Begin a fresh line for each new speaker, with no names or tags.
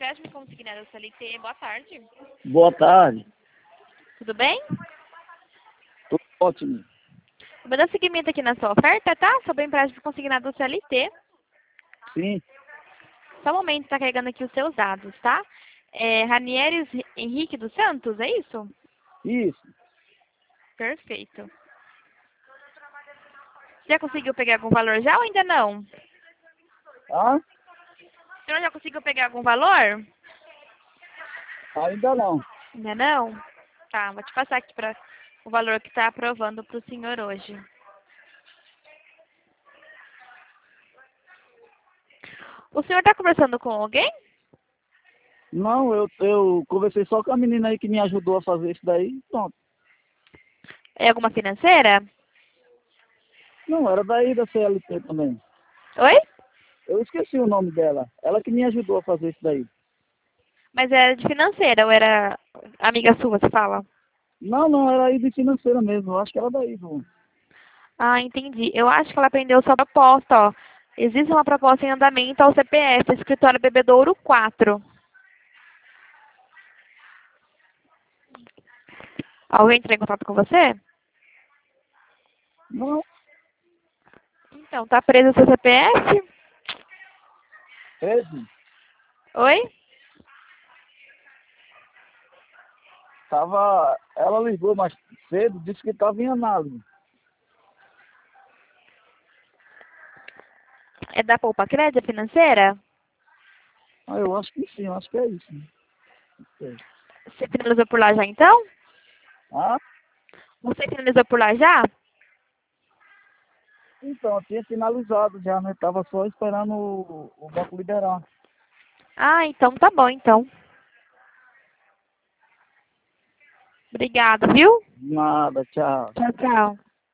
empréstimo consignado CLT. Boa tarde.
Boa tarde.
Tudo bem?
Tudo ótimo.
Vou dar seguimento aqui na sua oferta, tá? Sobre o empréstimo consignado CLT.
Sim,
Só um momento, está carregando aqui os seus dados, tá? Ranieres Henrique dos Santos, é isso?
isso.
Perfeito. Já conseguiu pegar algum valor já ou ainda não?
Ah,
O senhor já conseguiu pegar algum valor?
ainda não.
Ainda não? Tá, vou te passar aqui para o valor que está aprovando para o senhor hoje. O senhor está conversando com alguém?
Não, eu conversei só com a menina aí que me ajudou a fazer isso daí. Pronto.
É alguma financeira?
Não, era daí da CLT também.
Oi?
Eu esqueci o nome dela. Ela que me ajudou a fazer isso daí.
Mas era de financeira ou era amiga sua, você fala?
Não, não, era aí de financeira mesmo. Eu acho que era daí, do...
Ah, entendi. Eu acho que ela aprendeu sua proposta, ó. Existe uma proposta em andamento ao CPF, Escritório Bebedouro 4. Alguém entrou em contato com você?
Não,
Então, tá preso o seu CPF?
13.
Oi?
Tava... Ela ligou mais cedo, disse que estava em análise.
É da Poupa Crédito Financeira?
Ah, eu acho que sim, eu acho que é isso. Não sei.
Você finalizou por lá já, então?
Ah,
Você finalizou por lá já?
então, eu tinha finalizado já, né? Tava só esperando o banco liberar.
Ah, então tá bom, então. Obrigada, viu?
Nada, tchau.
Tchau, tchau.